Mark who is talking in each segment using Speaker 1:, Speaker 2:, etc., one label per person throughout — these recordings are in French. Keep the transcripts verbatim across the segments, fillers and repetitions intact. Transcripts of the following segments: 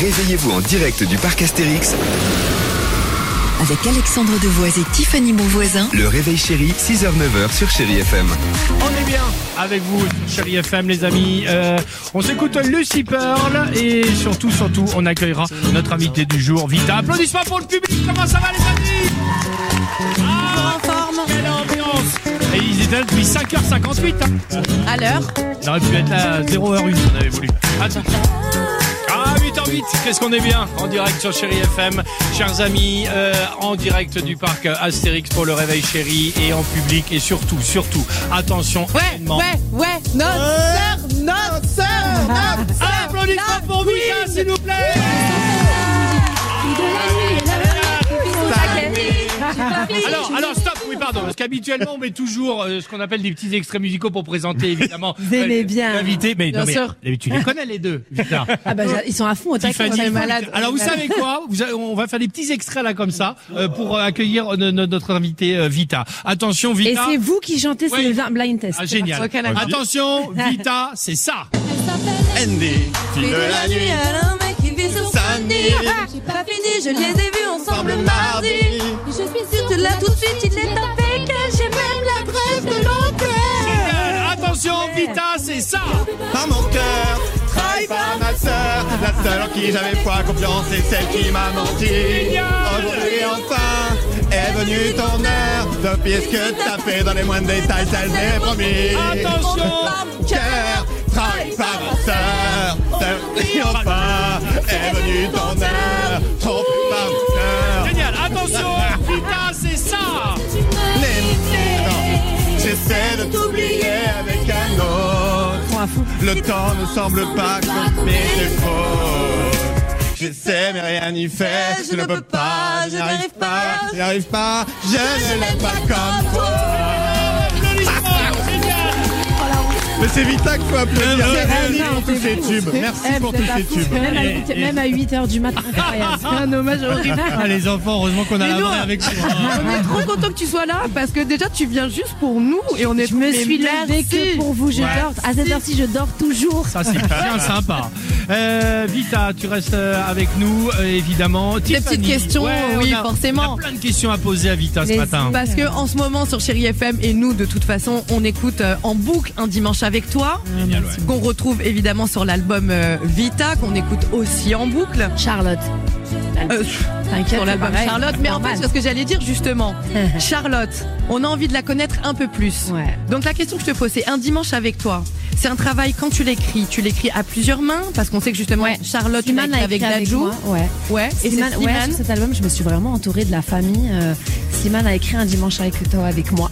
Speaker 1: Réveillez-vous en direct du parc Astérix
Speaker 2: avec Alexandre Devoise et Tiffany Bonvoisin.
Speaker 1: Le Réveil Chéri, six heures neuf heures sur Chéri F M.
Speaker 3: On est bien avec vous sur Chéri F M, les amis. Euh, on s'écoute Lucy Pearl et surtout, surtout, on accueillera notre invité du jour, Vita. Applaudissements pour le public. Comment ça va, les amis? Ah, en forme. Quelle ambiance. Et ils étaient là depuis cinq heures cinquante-huit. Hein.
Speaker 4: À l'heure.
Speaker 3: On aurait pu être là à zéro heure une si on avait voulu. Attention. Ah, huit heures huit, qu'est-ce qu'on est bien en direct sur Chéri F M, chers amis, euh, en direct du parc Astérix pour le Réveil Chéri et en public et surtout, surtout, attention,
Speaker 4: ouais,
Speaker 3: événement.
Speaker 4: ouais, ouais, notre sœur, notre sœur, notre sœur.
Speaker 3: Applaudissements pour Vita, s'il vous plaît. Alors, alors stop, oui pardon, parce qu'habituellement on met toujours euh, ce qu'on appelle des petits extraits musicaux pour présenter évidemment
Speaker 4: vous aimez euh, bien
Speaker 3: l'invité, mais,
Speaker 4: bien
Speaker 3: non, mais,
Speaker 4: sûr.
Speaker 3: mais tu les connais les deux, Vita.
Speaker 4: Ah bah ils sont à fond au taquet, on est malade.
Speaker 3: Alors vous savez quoi, vous avez, on va faire des petits extraits là comme ça euh, pour accueillir euh, notre invité euh, Vita. Attention Vita.
Speaker 4: Et c'est vous qui chantez, c'est
Speaker 3: oui.
Speaker 4: le blind test.
Speaker 3: Ah, génial. Okay, attention Vita, c'est ça.
Speaker 5: Andy, fille de la nuit,
Speaker 6: un mec qui vit sur Sunny. J'ai pas fini, je les ai vus ensemble mardi. Et je suis sûre que là tout de suite il est avec elle. J'ai même l'adresse de l'hôtel.
Speaker 3: Attention Vita, c'est ça.
Speaker 5: Par mon cœur, trahi par ma sœur, la seule en qui j'avais foi confiance et celle qui m'a menti. Aujourd'hui enfin est venue ton heure de pire ce que t'as fait dans les moindres détails, ça je l'ai promis.
Speaker 3: Attention.
Speaker 5: Par mon cœur, trahi par ma sœur, et enfin est venue ton heure, trop par mon cœur.
Speaker 3: Génial, attention, Vita, c'est ça.
Speaker 5: J'essaie de t'oublier avec un autre. Le temps ne semble pas comme mes défauts. J'essaie mais rien n'y fait. Je ne peux pas, je n'arrive pas, je n'arrive pas. Je ne l'aime pas comme toi. Mais c'est Vita qu'il faut applaudir. Merci pour tous ces tubes. Merci pour tous ces tubes.
Speaker 4: Même à, huit, même à huit heures du matin, incroyable. C'est un hommage horrible.
Speaker 3: Ah, les enfants, heureusement qu'on a la vraie avec nous.
Speaker 7: On est trop content que tu sois là parce que déjà tu viens juste pour nous et on est.
Speaker 4: Je me suis levée que pour vous. Je ouais. dors à cette heure-ci, je dors toujours.
Speaker 3: Ça c'est bien sympa. Euh, Vita, tu restes avec nous euh, évidemment.
Speaker 7: Des petites questions, ouais, oui
Speaker 3: on a,
Speaker 7: forcément.
Speaker 3: On a plein de questions à poser à Vita
Speaker 7: les,
Speaker 3: ce matin.
Speaker 7: Parce que en ce moment sur Chéri F M et nous de toute façon on écoute euh, en boucle un dimanche avec toi.
Speaker 3: Génial, ouais.
Speaker 7: Qu'on retrouve évidemment sur l'album euh, Vita, qu'on écoute aussi en boucle.
Speaker 4: Charlotte.
Speaker 7: Euh,
Speaker 4: T'inquiète,
Speaker 7: sur l'album
Speaker 4: pareil,
Speaker 7: Charlotte, mais en fait, c'est ce que j'allais dire justement. Charlotte, on a envie de la connaître un peu plus.
Speaker 4: Ouais.
Speaker 7: Donc la question que je te pose, c'est un dimanche avec toi. C'est un travail quand tu l'écris, tu l'écris à plusieurs mains parce qu'on sait que justement ouais. Charlotte,
Speaker 4: Slimane
Speaker 7: tu l'as écrit avec Dadju.
Speaker 4: Ouais.
Speaker 7: Ouais.
Speaker 4: Et Slimane, ouais, sur cet album, je me suis vraiment entourée de la famille. Euh, Slimane a écrit un dimanche avec toi avec moi.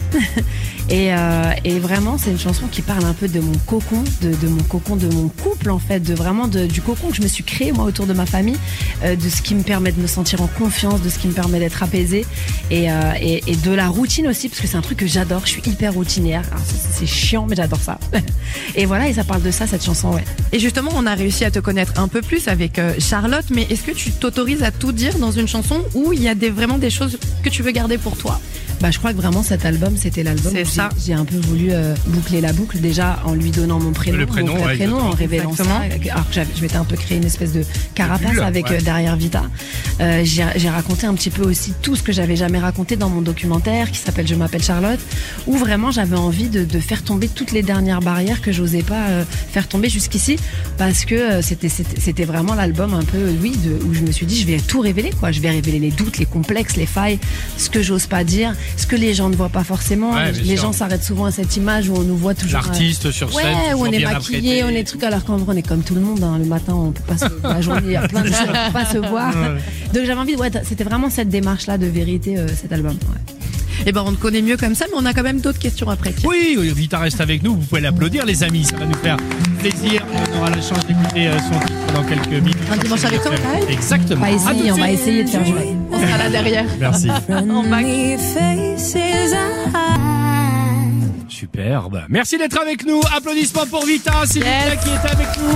Speaker 4: et, euh, et vraiment, c'est une chanson qui parle un peu de mon cocon, de, de mon cocon, de mon couple en fait, de vraiment de, du cocon que je me suis créé moi autour de ma famille, euh, de ce qui me permet de me sentir en confiance, de ce qui me permet d'être apaisée et, euh, et, et de la routine aussi parce que c'est un truc que j'adore. Je suis hyper routinière. Alors, c'est, c'est chiant, mais j'adore ça. Et voilà, et ça parle de ça cette chanson, ouais.
Speaker 7: Et justement, on a réussi à te connaître un peu plus avec euh, Charlotte, mais est-ce que tu t'autorises à tout dire dans une chanson ou il y a des, vraiment des choses que tu veux garder pour toi?
Speaker 4: Bah, je crois que vraiment cet album, c'était l'album
Speaker 7: c'est
Speaker 4: où
Speaker 7: ça.
Speaker 4: J'ai, j'ai un peu voulu euh, boucler la boucle déjà en lui donnant mon prénom,
Speaker 3: le prénom,
Speaker 4: mon vrai
Speaker 3: ouais,
Speaker 4: prénom, en révélant
Speaker 7: exactement.
Speaker 4: ça. Alors que j'avais, je m'étais un peu créé une espèce de carapace
Speaker 3: bulle,
Speaker 4: avec
Speaker 3: ouais.
Speaker 4: euh, derrière Vita. Euh, j'ai, j'ai raconté un petit peu aussi tout ce que j'avais jamais raconté dans mon documentaire qui s'appelle Je m'appelle Charlotte, où vraiment j'avais envie de, de faire tomber toutes les dernières barrières que j'osais pas euh, faire tomber jusqu'ici parce que euh, c'était, c'était, c'était vraiment l'album un peu, oui, de, où je me suis dit je vais tout révéler, quoi. Je vais révéler les doutes, les complexes, les failles, ce que j'ose pas dire, ce que les gens ne voient pas forcément.
Speaker 3: Ouais,
Speaker 4: les
Speaker 3: sûr.
Speaker 4: gens s'arrêtent souvent à cette image où on nous voit toujours
Speaker 3: l'artiste
Speaker 4: euh,
Speaker 3: sur scène,
Speaker 4: ouais, où on est
Speaker 3: bien
Speaker 4: maquillé,
Speaker 3: apprêté.
Speaker 4: on est trucs, alors qu'en vrai on est comme tout le monde, hein. Le matin on peut pas se, la journée il y a plein de choses, on peut pas se voir.
Speaker 3: Ouais.
Speaker 4: Donc j'avais envie, ouais, c'était vraiment cette démarche là de vérité, euh, cet album. Ouais.
Speaker 7: Eh ben, on te connaît mieux comme ça, mais on a quand même d'autres questions après.
Speaker 3: Oui, Vita reste avec nous. Vous pouvez l'applaudir, les amis. Ça va nous faire plaisir. On aura la chance d'écouter son titre dans quelques minutes.
Speaker 7: Un dimanche avec toi, ouais.
Speaker 3: Exactement.
Speaker 4: On va essayer, on va essayer de faire jouer.
Speaker 7: On sera là derrière.
Speaker 3: Merci.
Speaker 7: En bac.
Speaker 3: Superbe. Merci d'être avec nous. Applaudissements pour Vita, s'il vous plaît, qui est avec nous.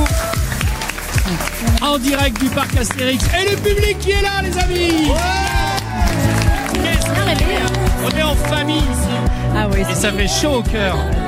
Speaker 3: En direct du parc Astérix. Et le public qui est là, les amis. Ouais. On est en famille ici.
Speaker 4: Ah oui.
Speaker 3: Et ça fait chaud au cœur. Pas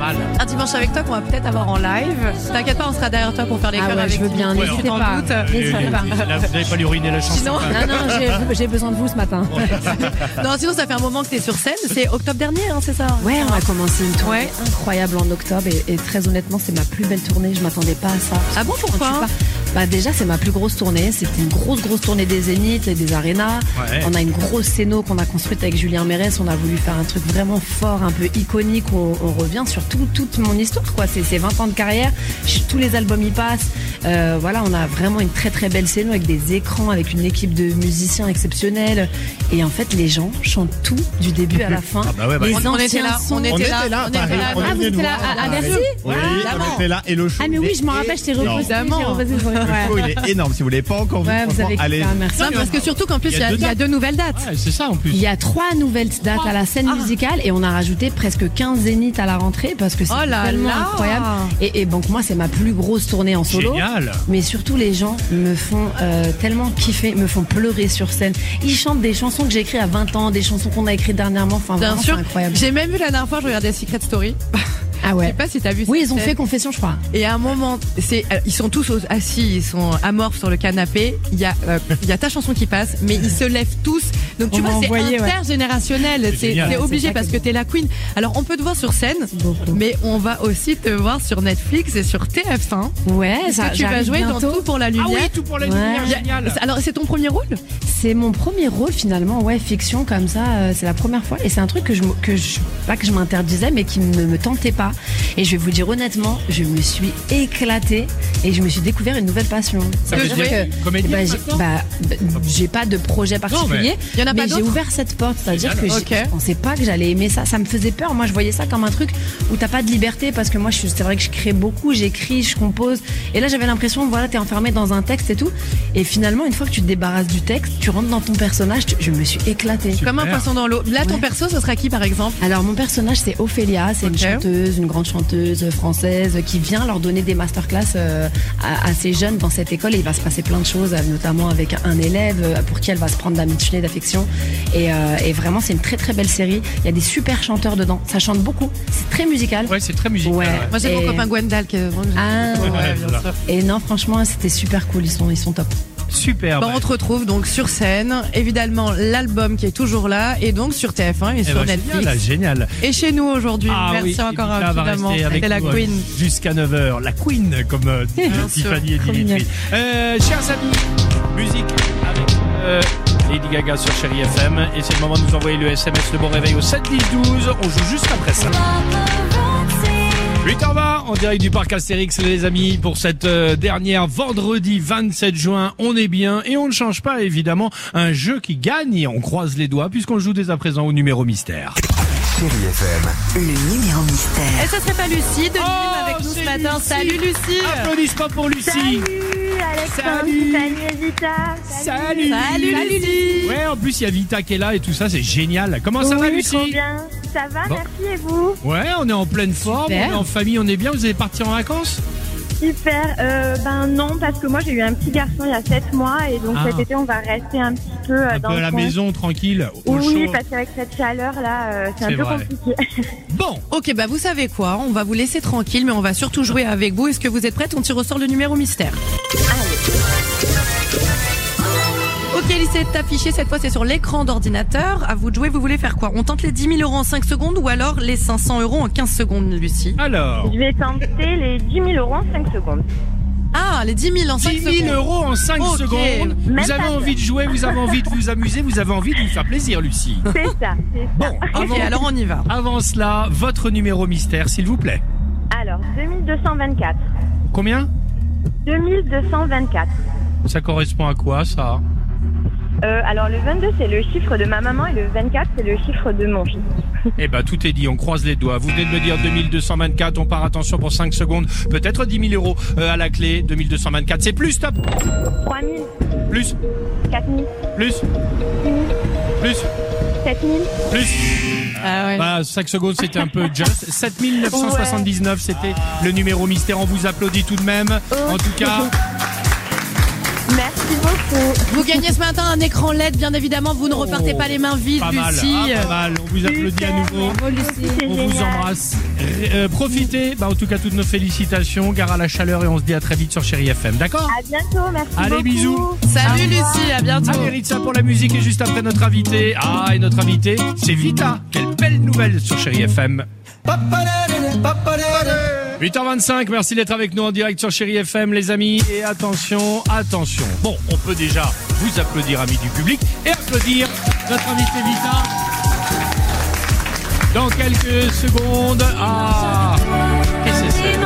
Speaker 3: général.
Speaker 7: Un dimanche avec toi qu'on va peut-être avoir en live. T'inquiète pas, on sera derrière toi pour faire les
Speaker 4: Ah
Speaker 7: chœurs
Speaker 4: ouais,
Speaker 7: avec
Speaker 4: je veux bien,
Speaker 7: Dimitri,
Speaker 4: n'hésitez
Speaker 7: sans
Speaker 4: pas.
Speaker 7: doute.
Speaker 4: N'hésitez pas.
Speaker 3: Là, vous n'allez pas lui ruiner la chanson.
Speaker 7: Sinon-
Speaker 3: hein.
Speaker 4: Non, non, j'ai- j'ai besoin de vous ce matin.
Speaker 7: Non, sinon ça fait un moment que t'es sur scène. C'est octobre dernier, hein, c'est ça?
Speaker 4: Ouais, on a commencé une tournée
Speaker 7: Ouais.
Speaker 4: incroyable en octobre et, et très honnêtement, c'est ma plus belle tournée. Je m'attendais pas à ça.
Speaker 7: Ah bon, pourquoi?
Speaker 4: Quand tu pars- Bah déjà, c'est ma plus grosse tournée. C'était une grosse, grosse tournée des Zéniths et des arénas.
Speaker 3: Ouais.
Speaker 4: On a une grosse scéno qu'on a construite avec Julien Mérès. On a voulu faire un truc vraiment fort, un peu iconique. Où on, on revient sur tout, toute mon histoire, quoi. C'est, c'est vingt ans de carrière. Je- tous les albums y passent. Euh, voilà, on a vraiment une très, très belle scéno avec des écrans, avec une équipe de musiciens exceptionnels. Et en fait, les gens chantent tout du début à la fin.
Speaker 3: Ah bah ouais, bah
Speaker 4: les
Speaker 7: On, on était
Speaker 4: anciens
Speaker 7: là,
Speaker 4: sons.
Speaker 7: on était
Speaker 5: On
Speaker 7: là,
Speaker 5: était là,
Speaker 7: on était
Speaker 5: Paris,
Speaker 7: là.
Speaker 5: on
Speaker 4: Ah,
Speaker 5: est
Speaker 4: vous
Speaker 5: venu
Speaker 4: étiez
Speaker 5: nous
Speaker 4: là
Speaker 5: voir
Speaker 4: à, à
Speaker 5: Paris.
Speaker 4: Bercy?
Speaker 5: Oui,
Speaker 7: évidemment.
Speaker 5: on était là et le show.
Speaker 4: Ah mais oui, je m'en
Speaker 5: il est
Speaker 4: rappelle, je t'ai
Speaker 5: énorme.
Speaker 4: reposté.
Speaker 7: Évidemment.
Speaker 4: j'ai reposté, j'ai reposté,
Speaker 5: Le
Speaker 4: ouais.
Speaker 5: show, il est énorme. Si vous l'avez pas encore vu,
Speaker 4: Ouais, vous
Speaker 5: franchement,
Speaker 4: avez
Speaker 5: allez.
Speaker 4: écouté, merci.
Speaker 7: Non, parce que surtout qu'en plus, il y a, il y a deux nouvelles dates.
Speaker 3: Ouais, c'est ça en plus.
Speaker 4: Il y a trois nouvelles dates à la scène
Speaker 7: Ah.
Speaker 4: musicale et on a rajouté presque quinze zéniths à la rentrée parce que c'est
Speaker 7: Oh là
Speaker 4: tellement
Speaker 7: là.
Speaker 4: incroyable. Et, et donc moi, c'est ma plus grosse tournée en solo.
Speaker 3: Génial.
Speaker 4: Mais surtout, les gens me font euh, tellement kiffer, me font pleurer sur scène. Ils chantent des chansons que j'ai écrites à vingt ans, des chansons qu'on a écrites dernièrement. Enfin,
Speaker 7: Bien
Speaker 4: vraiment,
Speaker 7: sûr.
Speaker 4: c'est incroyable.
Speaker 7: J'ai même vu la dernière fois, je regardais Secret Story.
Speaker 4: Ah
Speaker 7: Je
Speaker 4: ouais.
Speaker 7: sais pas si t'as vu.
Speaker 4: Oui,
Speaker 7: cette
Speaker 4: ils ont
Speaker 7: scène.
Speaker 4: fait confession, je crois.
Speaker 7: Et à un moment, c'est, euh, ils sont tous au- assis, ils sont amorphes sur le canapé. Il y a, euh, il y a ta chanson qui passe, mais ils se lèvent tous. Donc tu
Speaker 4: On
Speaker 7: vois,
Speaker 4: m'a
Speaker 7: c'est
Speaker 4: envoyé, ouais.
Speaker 7: intergénérationnel. C'est,
Speaker 3: génial.
Speaker 7: c'est obligé
Speaker 4: C'est ça
Speaker 7: parce
Speaker 4: qui
Speaker 7: que
Speaker 4: est
Speaker 7: t'es la queen. Alors on peut te voir sur scène,
Speaker 4: Beaucoup.
Speaker 7: mais on va aussi te voir sur Netflix et sur T F un.
Speaker 4: Ouais,
Speaker 7: Parce
Speaker 4: ça,
Speaker 7: que tu vas
Speaker 4: j'arrive
Speaker 7: jouer dans
Speaker 4: bientôt.
Speaker 7: Tout pour la
Speaker 3: Ah
Speaker 7: lumière.
Speaker 3: oui, tout pour la
Speaker 4: Ouais.
Speaker 3: lumière,
Speaker 7: Il y a-
Speaker 3: génial.
Speaker 7: Alors c'est ton premier rôle?
Speaker 4: C'est mon premier rôle finalement, ouais, fiction comme ça, euh, c'est la première fois et c'est un truc que je m- que je pas que je m'interdisais mais qui ne me tentait pas. Et je vais vous dire honnêtement, je me suis éclatée et je me suis découvert une nouvelle passion.
Speaker 3: Ça
Speaker 7: veut
Speaker 4: veut
Speaker 7: dire
Speaker 4: que
Speaker 3: comédienne
Speaker 4: bah, j'ai,
Speaker 3: maintenant
Speaker 4: bah, bah, j'ai pas de projet particulier,
Speaker 7: Il y en a pas
Speaker 4: mais j'ai
Speaker 7: d'autres
Speaker 4: ouvert cette porte, c'est-à-dire que
Speaker 3: Génial.
Speaker 4: j'ai-
Speaker 7: Ok.
Speaker 4: je pensais pas que j'allais aimer ça, ça me faisait peur. Moi, je voyais ça comme un truc où t'as pas de liberté parce que moi, je suis- c'est vrai que je crée beaucoup, j'écris, je compose et là j'avais l'impression, voilà, t'es enfermé dans un texte et tout. Et finalement, une fois que tu te débarrasses du texte, tu rentres dans ton personnage, tu- je me suis éclatée.
Speaker 3: Super.
Speaker 7: Comme un poisson dans l'eau. Là, ton
Speaker 4: Ouais.
Speaker 7: perso, ce sera qui par exemple?
Speaker 4: Alors mon personnage c'est Ophélia, c'est
Speaker 7: Ok.
Speaker 4: une chanteuse, une grande chanteuse française qui vient leur donner des masterclass euh, à, à ces jeunes dans cette école et il va se passer plein de choses, euh, notamment avec un élève euh, pour qui elle va se prendre d'amitié, d'affection et, euh, et vraiment c'est une très très belle série. Il y a des super chanteurs dedans, ça chante beaucoup, c'est très musical.
Speaker 3: Ouais, c'est très musical.
Speaker 4: Ouais.
Speaker 3: ouais.
Speaker 7: Moi j'ai mon
Speaker 4: Et-
Speaker 7: copain Gwendal qui est vraiment.
Speaker 4: Ah,
Speaker 3: Ouais,
Speaker 7: Ouais, bien
Speaker 3: voilà.
Speaker 7: sûr.
Speaker 4: et non franchement c'était super cool, ils sont, ils sont top.
Speaker 3: Super.
Speaker 7: Bon, on te retrouve donc sur scène, évidemment l'album qui est toujours là et donc sur T F un et
Speaker 3: Eh
Speaker 7: sur
Speaker 3: ben,
Speaker 7: Netflix.
Speaker 3: génial, génial.
Speaker 7: Et chez nous aujourd'hui.
Speaker 3: Ah
Speaker 7: Merci
Speaker 3: oui,
Speaker 7: encore
Speaker 3: Evita va
Speaker 7: infiniment.
Speaker 3: rester avec
Speaker 7: C'était la
Speaker 3: nous, euh,
Speaker 7: Queen.
Speaker 3: jusqu'à neuf heures. La Queen, comme euh, disent
Speaker 7: Bien sûr.
Speaker 3: Tiffany et
Speaker 4: Trop
Speaker 3: Dimitri.
Speaker 4: mignon.
Speaker 3: Euh, chers amis, musique avec euh, Lady Gaga sur Chéri F M. Et c'est le moment de nous envoyer le S M S Le Bon Réveil au sept dix douze. On joue juste après ça. huit heures vingt en direct du parc Astérix les amis pour cette euh, dernière vendredi vingt-sept juin. On est bien et on ne change pas évidemment un jeu qui gagne et on croise les doigts puisqu'on joue dès à présent au numéro mystère.
Speaker 1: Chéri F M.
Speaker 2: Le numéro mystère.
Speaker 7: Et ça serait pas Lucie de Nîmes
Speaker 3: Oh,
Speaker 7: avec nous ce
Speaker 3: c'est
Speaker 7: matin.
Speaker 3: Lucie.
Speaker 7: Salut Lucie.
Speaker 3: Applaudissements pour Lucie.
Speaker 6: Salut Alexandre,
Speaker 3: Salut.
Speaker 6: salut Evita.
Speaker 3: Salut.
Speaker 7: Salut Lucie.
Speaker 3: Ouais, en plus il y a Vita qui est là et tout ça, c'est génial. Comment ça
Speaker 6: Oui,
Speaker 3: va
Speaker 6: trop
Speaker 3: Lucie?
Speaker 6: bien. Ça va,
Speaker 3: Bon.
Speaker 6: merci et vous?
Speaker 3: Ouais, on est en pleine forme,
Speaker 4: Super.
Speaker 3: on est en famille, on est bien. Vous allez partir en vacances?
Speaker 6: Super. Euh, ben non, parce que moi j'ai eu un petit garçon il y a sept mois et donc
Speaker 3: Ah.
Speaker 6: cet été on va rester un petit peu euh,
Speaker 3: Un
Speaker 6: dans
Speaker 3: peu à
Speaker 6: le
Speaker 3: la
Speaker 6: coin.
Speaker 3: maison, tranquille, au
Speaker 6: Oui,
Speaker 3: chaud.
Speaker 6: parce qu'avec cette chaleur là, euh, c'est
Speaker 3: C'est
Speaker 6: un peu
Speaker 3: vrai.
Speaker 6: compliqué.
Speaker 3: Bon,
Speaker 7: Ok, bah vous savez quoi, on va vous laisser tranquille, mais on va surtout jouer avec vous. Est-ce que vous êtes prête? On tire au sort le numéro mystère. Ok, lycée est affiché, cette fois c'est sur l'écran d'ordinateur. À vous de jouer, vous voulez faire quoi? On tente les dix mille euros en cinq secondes ou alors les cinq cents euros en quinze secondes, Lucie?
Speaker 3: alors,
Speaker 6: Je vais tenter les dix mille euros en cinq secondes.
Speaker 7: Ah, les dix mille en cinq
Speaker 3: dix
Speaker 7: secondes.
Speaker 3: mille euros en cinq
Speaker 7: Ok.
Speaker 3: secondes.
Speaker 6: Même
Speaker 3: Vous avez
Speaker 6: pas
Speaker 3: envie de jouer, vous avez envie de vous amuser, vous avez envie de vous faire plaisir, Lucie.
Speaker 6: C'est ça, c'est ça.
Speaker 3: Bon,
Speaker 7: Ok,
Speaker 3: avant,
Speaker 7: alors on y va.
Speaker 3: avant cela, votre numéro mystère, s'il vous plaît.
Speaker 6: Alors, deux mille deux cent vingt-quatre.
Speaker 3: Combien?
Speaker 6: deux mille deux cent vingt-quatre.
Speaker 3: Ça correspond à quoi, ça?
Speaker 6: Euh, alors le vingt-deux c'est le chiffre de ma maman et le vingt-quatre c'est le chiffre de mon fils.
Speaker 3: Eh ben, tout est dit, on croise les doigts. Vous venez de me dire deux mille deux cent vingt-quatre, on part, attention, pour cinq secondes. Peut-être dix mille euros euh, à la clé. deux mille deux cent vingt-quatre, c'est plus, stop.
Speaker 6: trois mille,
Speaker 3: Plus,
Speaker 6: quatre mille,
Speaker 3: plus,
Speaker 6: six mille,
Speaker 3: plus,
Speaker 6: sept mille.
Speaker 3: plus.
Speaker 7: Ah ouais.
Speaker 3: Bah, cinq secondes, c'était un peu just. sept mille neuf cent soixante-dix-neuf, c'était le numéro mystère. On vous applaudit tout de même. En tout cas,
Speaker 6: Merci beaucoup. beaucoup.
Speaker 7: Vous gagnez ce matin un écran L E D, bien évidemment. Vous ne repartez pas les mains vides,
Speaker 3: Pas mal,
Speaker 7: Lucie.
Speaker 3: ah, pas mal. On vous applaudit à nouveau.
Speaker 6: Bravo, Lucie. C'est
Speaker 3: On vous
Speaker 6: génial.
Speaker 3: embrasse. Euh, profitez, bah, en tout cas, toutes nos félicitations. Gare à la chaleur et on se dit à très vite sur Chérie F M. D'accord?
Speaker 6: À bientôt, merci
Speaker 3: Allez,
Speaker 6: beaucoup.
Speaker 3: bisous.
Speaker 7: Salut Lucie, à bientôt.
Speaker 3: Ah, mérite ça pour la musique et juste après notre invité. Ah, et notre invité, c'est Vita. Quelle belle nouvelle sur Chérie F M. huit heures vingt-cinq, merci d'être avec nous en direct sur Chérie F M, les amis. Et attention, attention. Bon, on peut déjà vous applaudir, amis du public, et applaudir notre invité Vita. Dans quelques secondes, ah, qu'est-ce que c'est?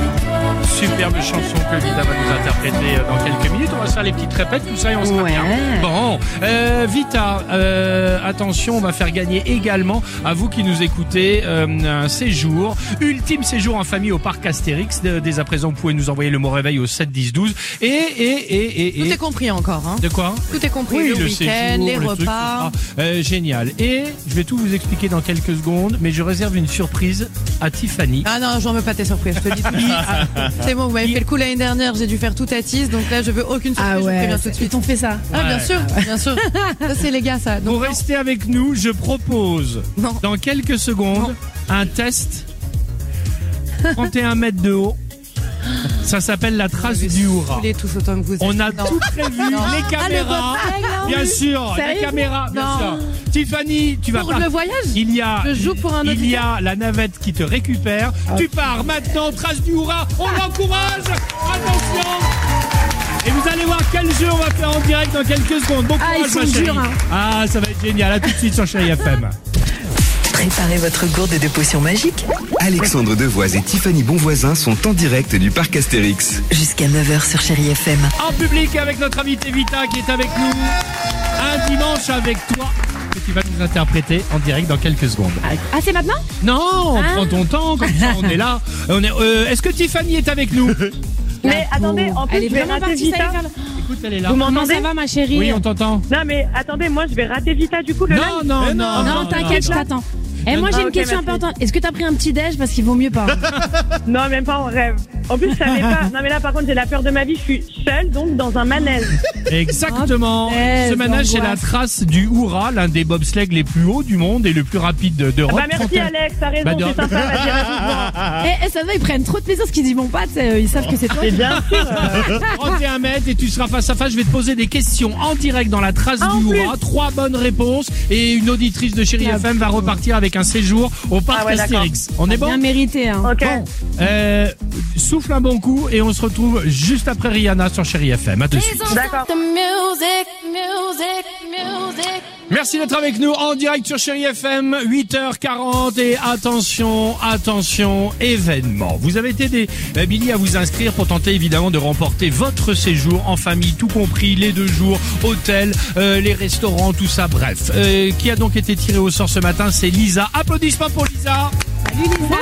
Speaker 3: Superbe chanson que Vita va nous interpréter dans quelques minutes. On va se faire les petites répètes, tout ça, et on sera
Speaker 4: Ouais.
Speaker 3: bien. Bon, euh, Vita, euh, attention, on va faire gagner également à vous qui nous écoutez euh, un séjour, ultime séjour en famille au parc Astérix. De- dès à présent, vous pouvez nous envoyer le mot réveil au sept dix douze. Et, et, et, et,
Speaker 7: Tout
Speaker 3: et...
Speaker 7: est compris encore. Hein.
Speaker 3: De quoi?
Speaker 7: Tout est compris.
Speaker 3: Oui,
Speaker 7: le,
Speaker 3: le
Speaker 7: week-end,
Speaker 3: séjour,
Speaker 7: les
Speaker 3: le truc,
Speaker 7: repas.
Speaker 3: et cetera. Euh, génial. Et je vais tout vous expliquer dans quelques secondes, mais je réserve une surprise à Tiffany.
Speaker 7: Ah non, j'en veux pas tes surprises, je te le dis tout de suite. C'est bon, vous m'avez fait le coup l'année dernière, j'ai dû faire tout à Tisse, donc là je veux aucune surprise,
Speaker 4: Ah
Speaker 7: je
Speaker 4: ouais,
Speaker 7: préviens tout de
Speaker 4: ils
Speaker 7: suite.
Speaker 4: t'ont fait ça.
Speaker 7: Ah bien
Speaker 3: Ouais.
Speaker 7: sûr, bien sûr. Ça c'est les gars ça. Donc,
Speaker 3: Pour rester avec nous, je propose
Speaker 7: Non.
Speaker 3: dans quelques secondes un test trente et un mètres de haut. Ça s'appelle la trace du Hura.
Speaker 7: tous les tous autant que vous êtes.
Speaker 3: On a
Speaker 7: Non.
Speaker 3: tout prévu,
Speaker 7: Non.
Speaker 3: les
Speaker 7: Ah, le
Speaker 3: caméras,
Speaker 7: bobsleigh, là,
Speaker 3: bien
Speaker 7: oui.
Speaker 3: sûr, les
Speaker 7: Sérieux
Speaker 3: caméras, bien
Speaker 7: Non.
Speaker 3: sûr. Tiffany, tu vas
Speaker 7: Pour
Speaker 3: pas.
Speaker 7: le voyage
Speaker 3: Il y a,
Speaker 7: Je joue pour un autre
Speaker 3: il y a la navette qui te récupère.
Speaker 7: Ah.
Speaker 3: Tu pars maintenant, trace du Hura. On l'encourage. Attention. Et vous allez voir quel jeu on va faire en direct dans quelques secondes. Bon
Speaker 4: Ah,
Speaker 3: courage,
Speaker 4: ils sont
Speaker 3: ma chérie.
Speaker 4: durs, hein.
Speaker 3: Ah, ça va être génial. À tout de suite sur Chérie F M.
Speaker 2: Préparez votre gourde de potions magiques
Speaker 1: Alexandre Devoise et Tiffany Bonvoisin sont en direct du parc Astérix.
Speaker 2: jusqu'à neuf heures sur Chérie F M.
Speaker 3: En public avec notre invité Vita qui est avec nous. Un dimanche avec toi que tu vas nous interpréter en direct dans quelques secondes.
Speaker 4: Ah, c'est maintenant?
Speaker 3: Non,
Speaker 4: Ah.
Speaker 3: prends ton temps, comme ça on est là. On est, euh, est-ce que Tiffany est avec nous?
Speaker 6: Mais attendez, en plus,
Speaker 8: Elle est
Speaker 6: je vais
Speaker 8: vraiment
Speaker 6: rater
Speaker 8: partie, ça
Speaker 6: Vita.
Speaker 8: y est, faire
Speaker 3: Écoute, elle est là.
Speaker 6: Vous
Speaker 8: Comment
Speaker 6: m'entendez?
Speaker 8: ça va, ma chérie?
Speaker 3: Oui, on t'entend.
Speaker 6: Non, mais attendez, moi, je vais rater Vita du coup le
Speaker 3: Non,
Speaker 6: live.
Speaker 3: non,
Speaker 6: Mais
Speaker 3: non,
Speaker 8: Non, t'inquiète, je
Speaker 3: non.
Speaker 8: t'attends. Et moi,
Speaker 6: Ah,
Speaker 8: j'ai une
Speaker 6: ok,
Speaker 8: question
Speaker 6: merci.
Speaker 8: importante. Est-ce que t'as pris un petit déj parce qu'il vaut mieux pas?
Speaker 6: Non, même pas en rêve. En plus, je savais pas. Non, mais là, par contre, j'ai la peur de ma vie. Je suis seule, donc dans un manège.
Speaker 3: Exactement.
Speaker 8: Oh, punaise,
Speaker 3: Ce manège, c'est la
Speaker 8: l'angoisse.
Speaker 3: trace du Hura, l'un des bobsleighs les plus hauts du monde et le plus rapide de- d'Europe.
Speaker 6: Bah, merci,
Speaker 3: trente et un
Speaker 6: Alex. T'as raison,
Speaker 3: Bah, de-
Speaker 6: c'est sympa. Vas-y, raconte-moi.
Speaker 8: Eh, eh, ça va, ils prennent trop de plaisir parce qu'ils y vont pas, tu sais, ils savent que c'est toi.
Speaker 6: Et bien sûr. euh,
Speaker 3: trente et un mètres et tu seras face à face. Je vais te poser des questions en direct dans la trace
Speaker 6: Ah, en
Speaker 3: du
Speaker 6: plus.
Speaker 3: Hura. Trois bonnes réponses et une auditrice de Chérie F M va repartir avec un séjour au parc
Speaker 6: Ah ouais, d'accord.
Speaker 3: Astérix. On est bon?
Speaker 8: Bien mérité, hein.
Speaker 6: Ok.
Speaker 3: Bon, euh, souffle un bon coup et on se retrouve juste après Rihanna sur Chérie F M. À tout de suite.
Speaker 6: D'accord.
Speaker 3: Merci d'être avec nous en direct sur Chérie F M, huit heures quarante et attention, attention, événement. Vous avez été des euh, Billy à vous inscrire pour tenter évidemment de remporter votre séjour en famille, tout compris, les deux jours, hôtel, euh, les restaurants, tout ça, bref. Euh, qui a donc été tiré au sort ce matin, c'est Lisa. Applaudissements pour Lisa.
Speaker 8: Salut, Lisa.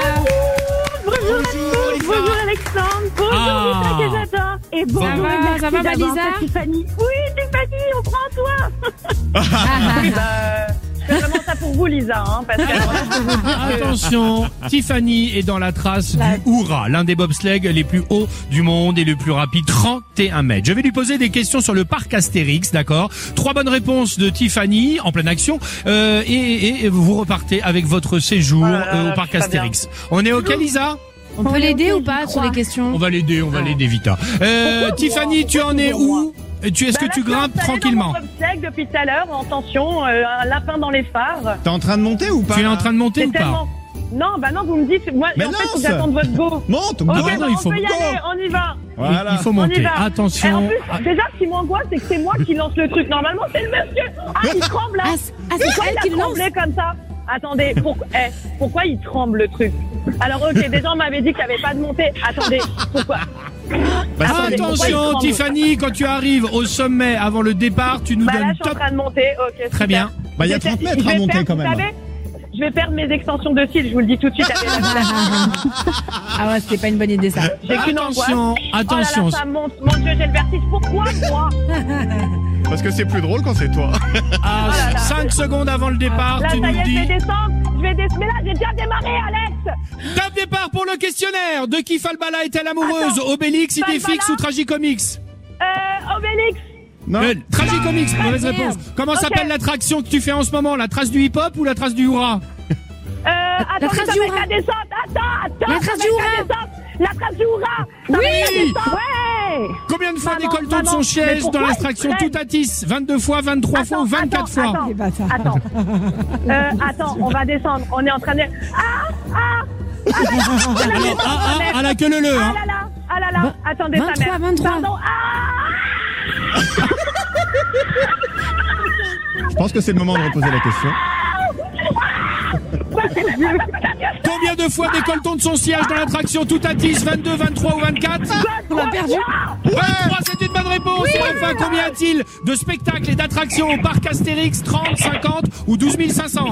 Speaker 6: Bonjour à tous.
Speaker 3: Lisa.
Speaker 6: Bonjour Alexandre. Bonjour
Speaker 3: Ah.
Speaker 6: Lisa que j'adore. Et bonjour
Speaker 8: Ça va,
Speaker 6: et merci
Speaker 8: ça va, ma
Speaker 6: d'avoir
Speaker 8: Lisa
Speaker 6: fait Tiffany. Oui, Tiffany, on prend en toi.
Speaker 8: Ah, ah,
Speaker 6: Oui,
Speaker 8: ah.
Speaker 6: bah, je fais vraiment ça pour vous, Lisa, hein, parce que alors là, je peux vous dire que-
Speaker 3: Attention, Tiffany est dans la trace
Speaker 6: La-
Speaker 3: du Hura, l'un des bobsleighs les plus hauts du monde et le plus rapide, trente et un mètres. Je vais lui poser des questions sur le parc Astérix, d'accord? Trois bonnes réponses de Tiffany en pleine action euh, et, et- et vous repartez avec votre séjour
Speaker 6: Oh là là,
Speaker 3: euh,
Speaker 6: je
Speaker 3: au parc
Speaker 6: suis pas
Speaker 3: Astérix. On est ok, Lisa?
Speaker 8: On peut l'aider ou pas sur les questions?
Speaker 3: On va l'aider, on va l'aider, Vita. Euh, Tiffany, tu en es où? Tu, est-ce
Speaker 6: Bah,
Speaker 3: que
Speaker 6: là,
Speaker 3: tu
Speaker 6: je suis
Speaker 3: grimpes
Speaker 6: installée
Speaker 3: tranquillement?
Speaker 6: dans mon bobsleigh depuis tout à l'heure, en tension, euh, un lapin dans les phares.
Speaker 5: T'es en train de monter ou pas?
Speaker 3: Tu es en train de monter
Speaker 6: C'est
Speaker 3: ou pas?
Speaker 6: tellement... Non, bah non, vous me dites, moi,
Speaker 5: Mais
Speaker 6: en fait,
Speaker 5: lance.
Speaker 6: faut que j'attende votre go.
Speaker 5: Monte.
Speaker 6: Ok,
Speaker 3: bah
Speaker 6: bah,
Speaker 3: non,
Speaker 6: on
Speaker 3: il faut
Speaker 6: peut y
Speaker 3: go.
Speaker 6: aller, on y va.
Speaker 5: Voilà.
Speaker 3: Il faut
Speaker 6: On y
Speaker 3: monter.
Speaker 6: va. Et en
Speaker 3: Attention.
Speaker 6: plus, déjà, ce qui m'angoisse, c'est que c'est moi qui lance le truc. Normalement, c'est le monsieur. Ah, il tremble là.
Speaker 8: Ah, c'est ah, c'est
Speaker 6: Pourquoi
Speaker 8: elle
Speaker 6: il
Speaker 8: qui
Speaker 6: a
Speaker 8: le lance?
Speaker 6: tremblé comme ça? Attendez, pourquoi, eh, pourquoi il tremble le truc? Alors, ok, déjà, on m'avait dit qu'il n'y avait pas de montée. Attendez, pourquoi?
Speaker 5: Bah,
Speaker 6: Attendez, pourquoi il
Speaker 3: Attention,
Speaker 6: tremble?
Speaker 3: Tiffany, quand tu arrives au sommet avant le départ, tu nous
Speaker 6: Bah là,
Speaker 3: donnes
Speaker 6: je suis en
Speaker 3: top.
Speaker 6: train de monter. Ok, super.
Speaker 3: Très bien.
Speaker 5: Bah, il y a
Speaker 6: Je vais
Speaker 5: trente
Speaker 6: faire-
Speaker 5: mètres
Speaker 6: je
Speaker 5: à
Speaker 6: vais
Speaker 5: monter
Speaker 6: faire,
Speaker 5: quand
Speaker 6: vous
Speaker 5: même.
Speaker 6: savez, je vais perdre mes extensions de cils, je vous le dis tout de suite. Allez, là, là, là.
Speaker 8: Ah ouais, c'était pas une bonne idée, ça.
Speaker 6: J'ai qu'une angoisse.
Speaker 3: Attention,
Speaker 6: Oh
Speaker 3: attention.
Speaker 6: là là, ça monte. Mon Dieu, j'ai le vertige. Pourquoi moi?
Speaker 5: Parce que c'est plus drôle quand c'est toi.
Speaker 3: À
Speaker 6: Oh là là.
Speaker 3: cinq secondes avant le départ,
Speaker 6: Là,
Speaker 3: tu
Speaker 6: ça
Speaker 3: nous
Speaker 6: y est, je
Speaker 3: dis
Speaker 6: vais descendre. Je vais descendre. Mais là, j'ai déjà démarré, Alex.
Speaker 3: top départ pour le questionnaire. De qui Falbala est-elle amoureuse?
Speaker 6: Attends.
Speaker 3: Obélix, Idéfix
Speaker 6: Falbala
Speaker 3: ou Tragicomix?
Speaker 6: Euh, Obélix.
Speaker 5: Non.
Speaker 3: Euh, Tragicomics, mauvaise
Speaker 8: merde.
Speaker 3: réponse. Comment
Speaker 6: Ok.
Speaker 3: s'appelle l'attraction que tu fais en ce moment? La trace du hip-hop ou la trace du hurrah?
Speaker 6: Euh, attendez,
Speaker 8: trace
Speaker 6: ça
Speaker 8: du
Speaker 6: va être
Speaker 8: hurrah.
Speaker 6: la descente. Attends, attends.
Speaker 8: La
Speaker 6: ça
Speaker 8: trace
Speaker 6: va
Speaker 8: du
Speaker 6: être
Speaker 8: hurrah.
Speaker 6: La descente. La trace du hurrah. Ça va
Speaker 3: Oui.
Speaker 6: être la descente. Ouais.
Speaker 3: Combien de fois
Speaker 6: Maman,
Speaker 3: décolle-t-on de
Speaker 6: maman,
Speaker 3: son
Speaker 6: mais
Speaker 3: siège dans
Speaker 6: pourquoi
Speaker 3: l'attraction
Speaker 6: ils
Speaker 3: tout à tisse? vingt-deux fois, vingt-trois fois ou
Speaker 6: Attends,
Speaker 3: vingt-quatre
Speaker 6: attends,
Speaker 3: fois?
Speaker 8: Eh ben, ça.
Speaker 6: Attends, attends. Euh, attends, on va descendre. On est en train de... Ah, ah.
Speaker 3: Alors, ah, ah, à la queue le le,
Speaker 6: Ah
Speaker 3: hein.
Speaker 6: là là, ah là là, attendez, sa
Speaker 8: vingt-trois,
Speaker 6: mère.
Speaker 8: vingt-trois.
Speaker 6: Pardon, ah.
Speaker 5: Je pense que c'est le moment de reposer la question.
Speaker 3: Combien de fois décolle-t-on de son siège dans l'attraction tout à tisse? vingt-deux, vingt-trois ou vingt-quatre?
Speaker 8: On a perdu.
Speaker 3: vingt-trois, c'est une bonne réponse. Et enfin, combien a-t-il de spectacles et d'attractions au parc Astérix? trente, cinquante ou douze mille cinq cents?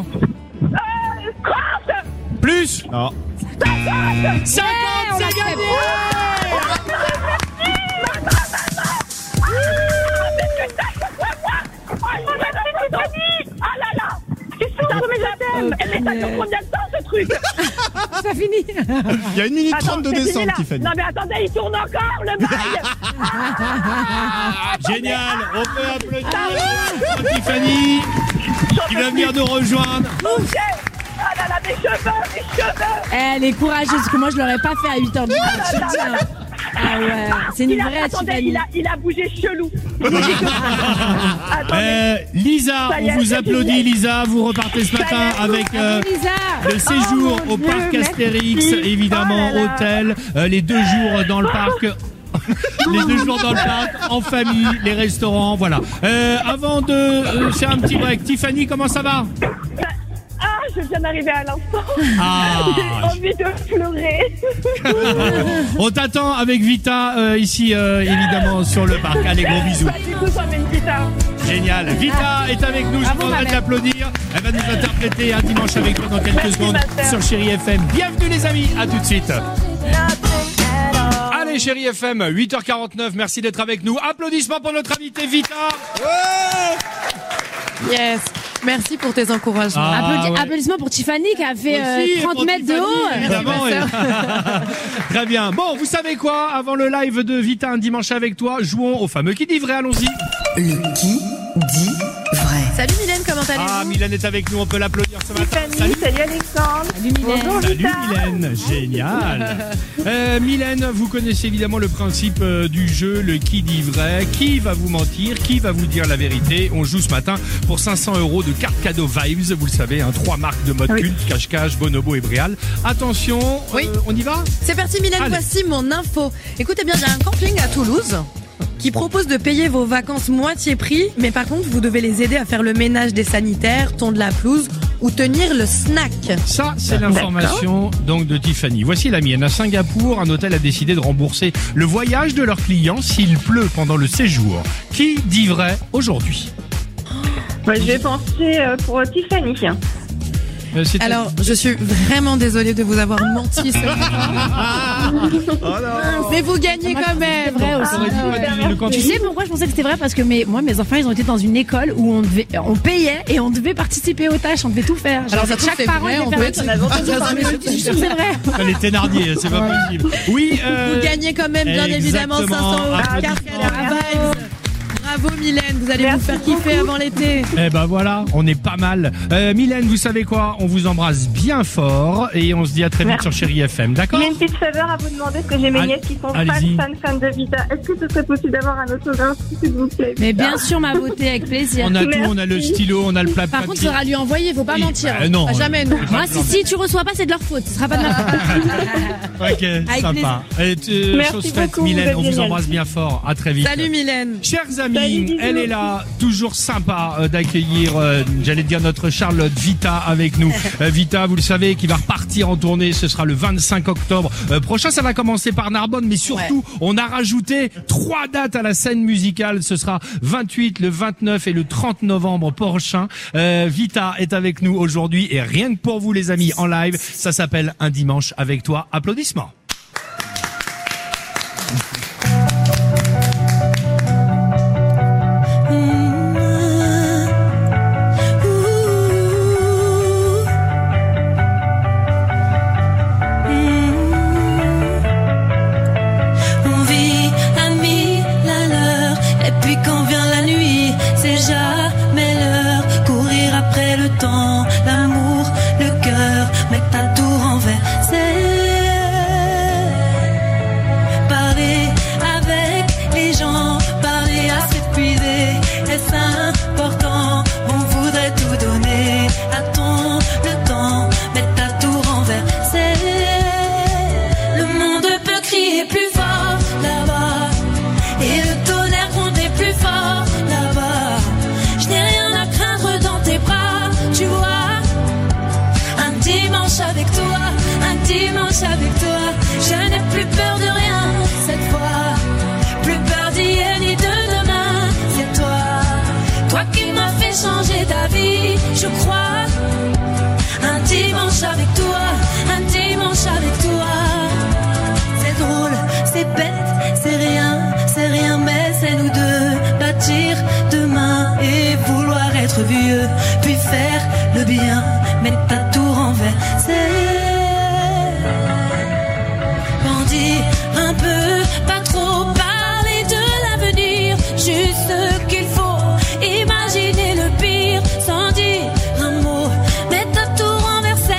Speaker 3: Plus
Speaker 5: Non.
Speaker 3: cinquante,
Speaker 8: on
Speaker 3: c'est
Speaker 8: l'a
Speaker 3: gagné.
Speaker 6: Ah là là. Qu'est-ce que ça, mais je t'aime. Mais ça dure combien de temps, ce truc?
Speaker 8: Ça finit.
Speaker 5: Il y a une minute
Speaker 6: Attends,
Speaker 5: trente de
Speaker 6: c'est fini,
Speaker 5: descente,
Speaker 6: là.
Speaker 5: Tiffany.
Speaker 6: Non mais attendez, il tourne encore, le bail.
Speaker 3: Génial, on peut applaudir pour Tiffany qui va venir nous rejoindre.
Speaker 6: Ok. Ah là là, mes cheveux, mes cheveux.
Speaker 8: Elle est courageuse, parce que moi, je l'aurais pas fait à huit heures du matin. Je te dis, hein. Ah ouais, c'est une
Speaker 6: Il a,
Speaker 8: vraie
Speaker 6: attendez,
Speaker 8: Tiffany.
Speaker 6: il a, il a bougé chelou. Attendez.
Speaker 3: Euh, Lisa,
Speaker 6: Ça y est,
Speaker 3: on vous
Speaker 6: c'est
Speaker 3: applaudit
Speaker 6: fini.
Speaker 3: Lisa, vous repartez ce
Speaker 6: Ça y
Speaker 3: matin
Speaker 6: est,
Speaker 3: avec euh,
Speaker 8: Lisa.
Speaker 3: le séjour
Speaker 8: Oh,
Speaker 3: au
Speaker 8: mon
Speaker 3: parc
Speaker 8: Dieu,
Speaker 3: Astérix,
Speaker 8: merci.
Speaker 3: évidemment,
Speaker 6: Oh là là.
Speaker 3: hôtel, euh, les deux jours dans le parc. Les deux jours dans le parc, en famille, les restaurants, voilà. Euh, avant de euh, faire un petit break, Tiffany, comment ça va?
Speaker 6: Ah, je viens d'arriver à l'instant.
Speaker 3: Ah.
Speaker 6: J'ai envie de pleurer.
Speaker 3: On t'attend avec Vita euh, ici, euh, évidemment, sur le parc. Allez, gros bisous.
Speaker 6: Pas du tout comme une guitare.
Speaker 3: Génial. Vita est avec nous, je
Speaker 8: Bravo,
Speaker 3: voudrais
Speaker 8: ma
Speaker 3: l'applaudir. Elle va nous interpréter un dimanche avec toi dans quelques
Speaker 6: Merci,
Speaker 3: secondes
Speaker 6: ma sœur.
Speaker 3: sur Chéri F M. Bienvenue les amis, à tout de suite. Allez, Chéri F M, huit heures quarante-neuf, merci d'être avec nous. Applaudissements pour notre invité Vita.
Speaker 7: Yes. Merci pour tes encouragements.
Speaker 3: Ah,
Speaker 8: Applaudi-
Speaker 3: ouais.
Speaker 8: Applaudissements pour Tiffany qui a fait euh,
Speaker 3: Aussi,
Speaker 8: trente
Speaker 3: pour
Speaker 8: mètres de
Speaker 3: Tiffany,
Speaker 8: haut.
Speaker 3: évidemment,
Speaker 7: Merci, ma
Speaker 3: et- Très bien. Bon, vous savez quoi? Avant le live de Vita, un dimanche avec toi, jouons au fameux Qui dit vrai, allons-y.
Speaker 2: Le qui dit vrai.
Speaker 7: Salut Mylène, comment allez-vous?
Speaker 3: Ah, Mylène est avec nous, on peut l'applaudir ce matin.
Speaker 6: Tiffany, salut Alexandre.
Speaker 8: Salut Mylène.
Speaker 6: Bonjour
Speaker 3: Salut
Speaker 6: Vita.
Speaker 3: Mylène, génial. Euh, Mylène, vous connaissez évidemment le principe euh, du jeu, le qui dit vrai, qui va vous mentir, qui va vous dire la vérité. On joue ce matin pour cinq cents euros de carte cadeau Vibes, vous le savez, hein, trois marques de mode
Speaker 6: Oui.
Speaker 3: culte, Cache-Cache, Bonobo et Bréal. Attention,
Speaker 7: Oui.
Speaker 3: euh, on y va?
Speaker 7: C'est parti Mylène,
Speaker 3: Allez.
Speaker 7: voici mon info. Écoutez bien, il y a un camping à Toulouse qui propose de payer vos vacances moitié prix, mais par contre vous devez les aider à faire le ménage des sanitaires, tondre la pelouse ou tenir le snack.
Speaker 3: Ça, c'est l'information donc de Tiffany. Voici la mienne. À Singapour, un hôtel a décidé de rembourser le voyage de leurs clients s'il pleut pendant le séjour. Qui dit vrai aujourd'hui?
Speaker 6: Ouais, je vais penser euh, pour Tiffany.
Speaker 3: Euh, c'est-
Speaker 7: Alors, je suis vraiment désolée de vous avoir menti ce matin. Mais vous gagnez
Speaker 8: Moi, je
Speaker 7: quand
Speaker 8: pensais que
Speaker 7: même.
Speaker 8: c'était vrai aussi.
Speaker 3: T'aurais dit pas
Speaker 6: Ah,
Speaker 3: dit le
Speaker 8: Tu
Speaker 3: canton.
Speaker 8: sais pourquoi je pensais que c'était vrai? Parce que mes, moi, mes enfants, ils ont été dans une école où on devait, on payait et on devait participer aux tâches, on devait tout faire.
Speaker 7: Alors,
Speaker 8: Genre,
Speaker 7: ça trouve,
Speaker 8: chaque
Speaker 7: c'est
Speaker 8: parent
Speaker 7: vrai,
Speaker 8: devait
Speaker 7: on
Speaker 8: faire
Speaker 7: peut
Speaker 8: un
Speaker 7: être-
Speaker 8: truc.
Speaker 6: On avait entendu
Speaker 8: Mais
Speaker 6: parler
Speaker 8: je
Speaker 6: de
Speaker 8: suis sûre que c'est vrai.
Speaker 3: Les Thénardier, c'est pas possible. Oui, euh,
Speaker 7: Vous gagnez quand même, bien évidemment, cinq cents euros de carte cadeau Vibes. Bravo Mylène, vous allez vous faire kiffer avant l'été.
Speaker 3: eh ben voilà, on est pas mal. Euh, Mylène, vous savez quoi? On vous embrasse bien fort et on se dit à très vite
Speaker 6: Merci.
Speaker 3: sur Chéri F M, d'accord?
Speaker 6: Il y a une petite faveur à vous demander, parce que j'ai mes
Speaker 3: Allez-
Speaker 6: nièces qui sont fans,
Speaker 3: allez-y.
Speaker 6: fans, fans de Vita. Est-ce que ce serait possible d'avoir un autographe, s'il vous plaît?
Speaker 8: Mais
Speaker 6: Vita
Speaker 8: bien sûr, ma beauté, avec plaisir.
Speaker 3: On a tout,
Speaker 6: Merci.
Speaker 3: on a le stylo, on a le plat
Speaker 8: Par contre,
Speaker 3: papier.
Speaker 8: faudra lui envoyer, faut pas
Speaker 3: Oui,
Speaker 8: mentir.
Speaker 3: bah, non.
Speaker 7: Ah, jamais nous.
Speaker 8: Moi, si, si tu reçois pas, c'est de leur faute. Ce sera pas de ma faute.
Speaker 3: Ok, sympa. Et, euh,
Speaker 6: Merci
Speaker 3: chose faite,
Speaker 6: beaucoup,
Speaker 3: Mylène,
Speaker 6: vous
Speaker 3: on
Speaker 6: êtes
Speaker 3: vous
Speaker 6: génial.
Speaker 3: embrasse bien fort. À très vite.
Speaker 7: Salut Mylène.
Speaker 3: Chers
Speaker 6: Salut,
Speaker 3: amis,
Speaker 6: bisous.
Speaker 3: elle est là, toujours sympa euh, d'accueillir, euh, j'allais dire notre Charlotte Vita avec nous. Euh, Vita, vous le savez, qui va repartir en tournée, ce sera le vingt-cinq octobre euh, prochain. Ça va commencer par Narbonne, mais surtout, on a rajouté trois dates à la scène musicale. Ce sera vingt-huit, le vingt-neuf et le trente novembre prochain. Euh, Vita est avec nous aujourd'hui et rien que pour vous les amis en live, ça s'appelle Un dimanche avec toi. Applaudissements.
Speaker 9: On vit à mille à l'heure, et puis quand vient la nuit,
Speaker 6: plus jamais l'heure. Courir après le temps, l'amour, le cœur, mettre ta tour renversée. Parler avec les gens, parler à s'épuiser. Est-ce important? On voudrait tout donner. Attends le temps, mettre ta tour renversée. Le monde peut crier plus fort là-bas, et le tonnerre gronder plus fort là-bas. Je n'ai rien à craindre dans tes bras, tu vois. Un dimanche avec toi, un dimanche avec toi. Je n'ai plus peur de rien cette fois, plus peur d'hier ni de demain. C'est toi, toi qui m'as fait changer ta vie, je crois. Un dimanche avec toi, un dimanche avec toi. C'est drôle, c'est bête, c'est rien, c'est rien, mais c'est nous deux. Bâtir demain et vouloir être vieux, puis faire le bien, mettre ta tour renversée. Bandit un peu, pas trop parler de l'avenir, juste ce qu'il faut, imaginer le pire, sans dire un mot, mettre ta tour renversée.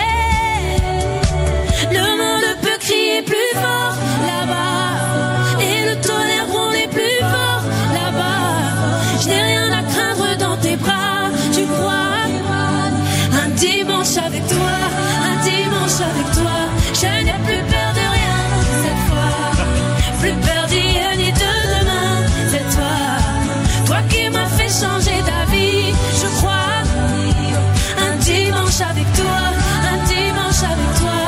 Speaker 6: Le monde peut crier plus fort là-bas, et le tonnerre gronder plus fort là-bas. Je n'ai rien à craindre dans tes bras, tu crois. Un dimanche avec toi, un dimanche avec toi. Je n'ai plus peur de rien cette fois, plus peur d'hier ni de demain. C'est toi, toi qui m'as fait changer ta vie, je crois. Un dimanche avec toi, un dimanche avec toi.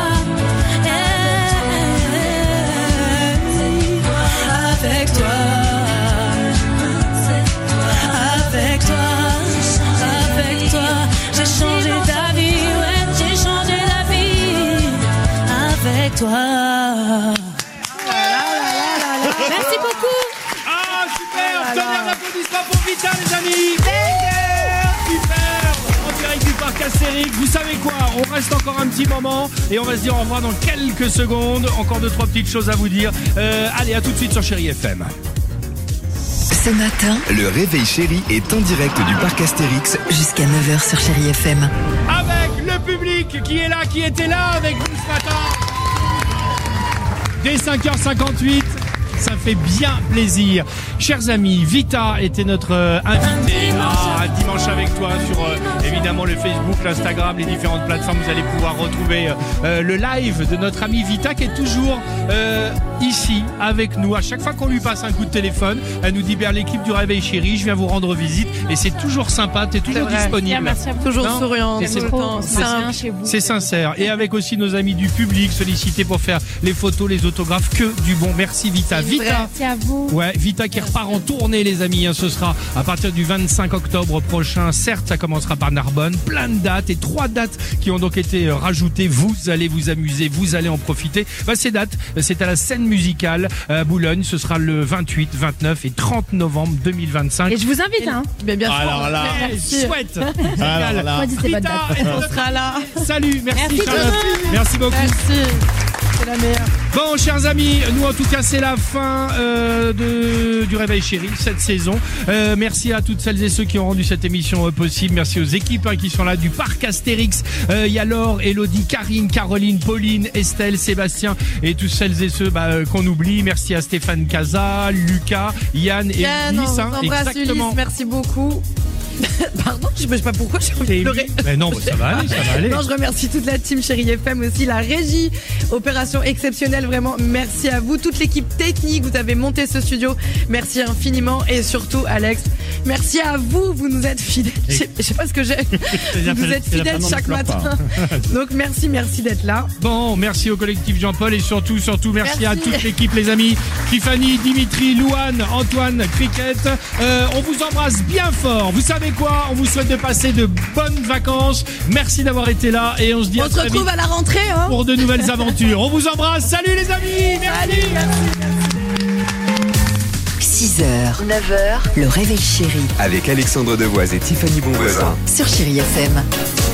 Speaker 6: Avec toi, avec toi, avec toi, j'ai changé ta vie, ouais, j'ai changé la vie, avec toi.
Speaker 8: Merci beaucoup.
Speaker 3: Ah, super. Tonnerre d'applaudissements pour Vita, les amis. Super. En direct du parc Astérix. Vous savez quoi? On reste encore un petit moment et on va se dire au revoir dans quelques secondes. Encore deux, trois petites choses à vous dire. Euh, allez, à tout de suite sur Chérie F M.
Speaker 2: Ce matin,
Speaker 1: Le réveil chéri est en direct du parc Astérix.
Speaker 2: jusqu'à neuf heures sur Chérie F M.
Speaker 3: Avec le public qui est là, qui était là avec vous ce matin. Dès cinq heures cinquante-huit, ça fait bien plaisir. Chers amis, Vita était notre euh, invitée à Dimanche avec toi sur euh, évidemment le Facebook, l'Instagram, les différentes plateformes. Vous allez pouvoir retrouver euh, le live de notre amie Vita qui est toujours euh, ici avec nous. À chaque fois qu'on lui passe un coup de téléphone, elle nous dit bien l'équipe du Réveil Chéri, je viens vous rendre visite et c'est toujours sympa, t'es toujours disponible.
Speaker 8: Merci à vous.
Speaker 7: Toujours
Speaker 3: Non,
Speaker 7: souriante,
Speaker 3: et
Speaker 7: tout
Speaker 3: c'est
Speaker 7: le temps,
Speaker 8: C'est
Speaker 7: simple.
Speaker 8: bien chez vous.
Speaker 3: C'est sincère. Et avec aussi nos amis du public sollicités pour faire les photos, les autographes, que du bon. Merci Vita. Vita.
Speaker 8: Merci à vous.
Speaker 3: Ouais, Vita qui repart en tournée, les amis. Hein, ce sera à partir du vingt-cinq octobre prochain. Certes, ça commencera par Narbonne. Plein de dates et trois dates qui ont donc été euh, rajoutées. Vous allez vous amuser, vous allez en profiter. Bah, ces dates, c'est à la scène musicale à Boulogne. Ce sera le vingt-huit, vingt-neuf et trente novembre deux mille vingt-cinq.
Speaker 8: Et je vous invite, hein.
Speaker 7: Mais bien sûr.
Speaker 5: Alors là,
Speaker 3: Eh, chouette.
Speaker 5: alors là.
Speaker 8: Moi, dis c'est bonne
Speaker 3: Vita
Speaker 8: date.
Speaker 3: est
Speaker 7: On
Speaker 3: notre-
Speaker 7: sera là.
Speaker 3: Salut, merci,
Speaker 8: Merci,
Speaker 3: Charlotte.
Speaker 8: Thomas.
Speaker 3: Merci beaucoup.
Speaker 7: Merci. C'est la meilleure.
Speaker 3: Bon, chers amis, nous en tout cas c'est la fin euh, de, du Réveil Chéri cette saison. Euh, merci à toutes celles et ceux qui ont rendu cette émission euh, possible. Merci aux équipes hein, qui sont là du parc Astérix. Euh, Il y a Laure, Elodie, Karine, Caroline, Pauline, Estelle, Sébastien et tous celles et ceux bah, euh, qu'on oublie. Merci à Stéphane Casa, Lucas, Yann et
Speaker 7: Yann, on
Speaker 3: Ulysse.
Speaker 7: vous
Speaker 3: hein,
Speaker 7: embrasse
Speaker 3: exactement.
Speaker 7: Ulysse, merci beaucoup. Pardon, je ne sais pas pourquoi j'ai envie
Speaker 3: Et
Speaker 7: de pleurer.
Speaker 3: Ulysse. Mais non, bah, ça va aller, ça va aller.
Speaker 7: Non, je remercie toute la team Chérie F M aussi, la régie, opération exceptionnelle, vraiment merci à vous, toute l'équipe technique, vous avez monté ce studio, merci infiniment et surtout Alex, merci à vous, vous nous êtes fidèles, je sais, je sais pas ce que j'ai, vous nous êtes fidèles chaque matin, donc merci, merci d'être là.
Speaker 3: Bon, merci au collectif Jean-Paul et surtout, surtout merci,
Speaker 7: Merci.
Speaker 3: à toute l'équipe, les amis. Tiffany, Dimitri, Louane, Antoine, Cricket. Euh, on vous embrasse bien fort. Vous savez quoi? On vous souhaite de passer de bonnes vacances. Merci d'avoir été là et on se dit
Speaker 7: On
Speaker 3: à
Speaker 7: se
Speaker 3: très
Speaker 7: retrouve
Speaker 3: vite
Speaker 7: à la rentrée, hein.
Speaker 3: pour de nouvelles aventures. On vous embrasse. Salut les amis. Merci.
Speaker 2: six heures, neuf heures, le Réveil Chéri
Speaker 1: Avec Alexandre Devoise et Tiffany Bonvoisin.
Speaker 2: sur Chérie F M.